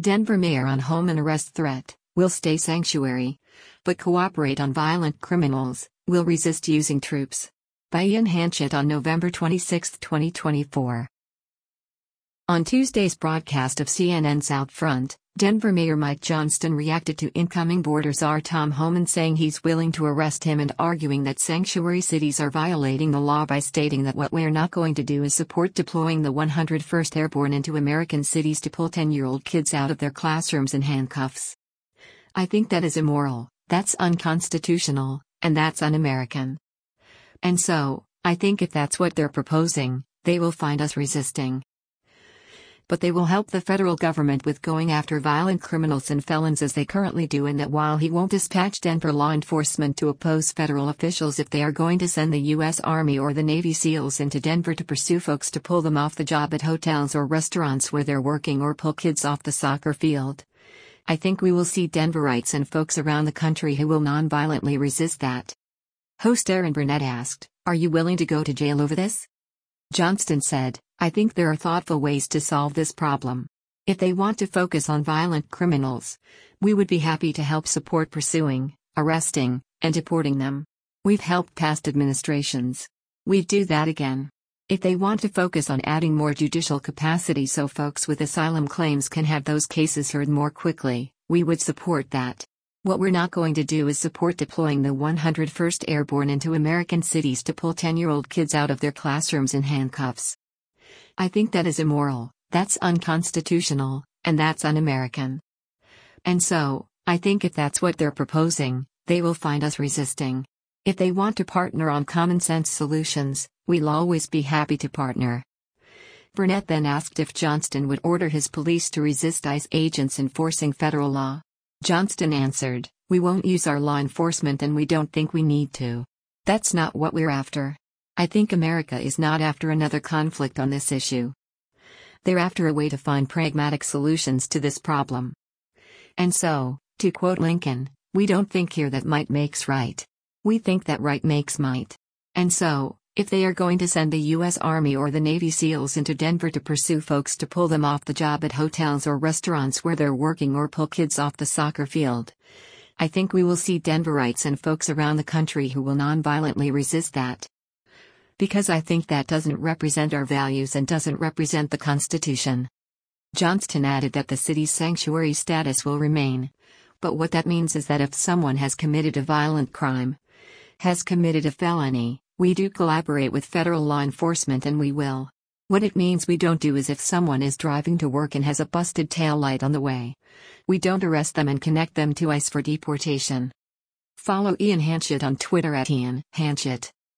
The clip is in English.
Denver mayor on home and arrest threat, will stay sanctuary. But cooperate on violent criminals, will resist using troops. By Ian Hanchett on November 26, 2024. On Tuesday's broadcast of CNN's Out Front, Denver Mayor Mike Johnston reacted to incoming border czar Tom Homan saying he's willing to arrest him and arguing that sanctuary cities are violating the law by stating that what we're not going to do is support deploying the 101st Airborne into American cities to pull 10-year-old kids out of their classrooms in handcuffs. I think that is immoral, that's unconstitutional, and that's un-American. And so, I think if that's what they're proposing, they will find us resisting. But they will help the federal government with going after violent criminals and felons as they currently do, and that while he won't dispatch Denver law enforcement to oppose federal officials if they are going to send the U.S. Army or the Navy SEALs into Denver to pursue folks to pull them off the job at hotels or restaurants where they're working or pull kids off the soccer field. I think we will see Denverites and folks around the country who will non-violently resist that. Host Aaron Burnett asked, "Are you willing to go to jail over this?" Johnston said, "I think there are thoughtful ways to solve this problem. If they want to focus on violent criminals, we would be happy to help support pursuing, arresting, and deporting them. We've helped past administrations. We'd do that again. If they want to focus on adding more judicial capacity so folks with asylum claims can have those cases heard more quickly, we would support that. What we're not going to do is support deploying the 101st Airborne into American cities to pull 10-year-old kids out of their classrooms in handcuffs. I think that is immoral, that's unconstitutional, and that's un-American. And so, I think if that's what they're proposing, they will find us resisting. If they want to partner on common-sense solutions, we'll always be happy to partner." Burnett then asked if Johnston would order his police to resist ICE agents enforcing federal law. Johnston answered, "We won't use our law enforcement and we don't think we need to. That's not what we're after. I think America is not after another conflict on this issue. They're after a way to find pragmatic solutions to this problem. And so, to quote Lincoln, we don't think here that might makes right. We think that right makes might. And so, if they are going to send the U.S. Army or the Navy SEALs into Denver to pursue folks to pull them off the job at hotels or restaurants where they're working or pull kids off the soccer field, I think we will see Denverites and folks around the country who will non-violently resist that. Because I think that doesn't represent our values and doesn't represent the Constitution." Johnston added that the city's sanctuary status will remain, but what that means is that if someone has committed a violent crime, has committed a felony, we do collaborate with federal law enforcement and we will. What it means we don't do is if someone is driving to work and has a busted taillight on the way, we don't arrest them and connect them to ICE for deportation. Follow Ian Hanchett on Twitter @Ian Hanchett.